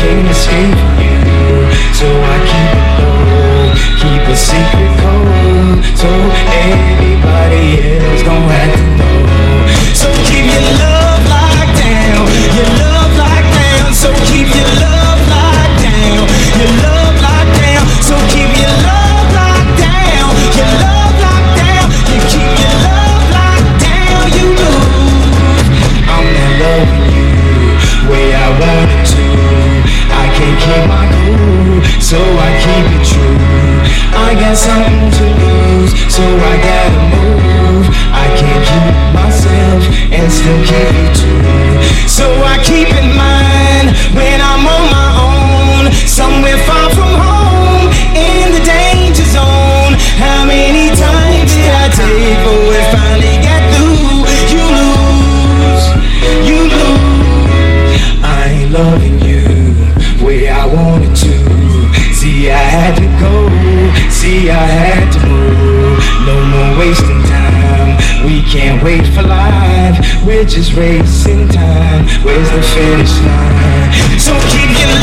can't escape you. So I keep it low, keep a secret code, so everybody else don't have to know. So keep your love locked down, your love locked down. So keep your love locked down, your love locked down. So keep your love locked down, your love locked down. You keep your love locked down, you lose. I'm not loving you way I wanted to. I can't keep my cool, so I keep it true. I got something to lose, so I gotta move. I can't keep myself and still keep it true. So I keep in mind when I'm on my own, somewhere far from home, in the danger zone. How many times did I take before it finally got through? You lose, you lose. I ain't loving you way I wanted to. See, I had to go, see, I had to move. No more wasting time, we can't wait for life. We're just racing time, where's the finish line? So keep your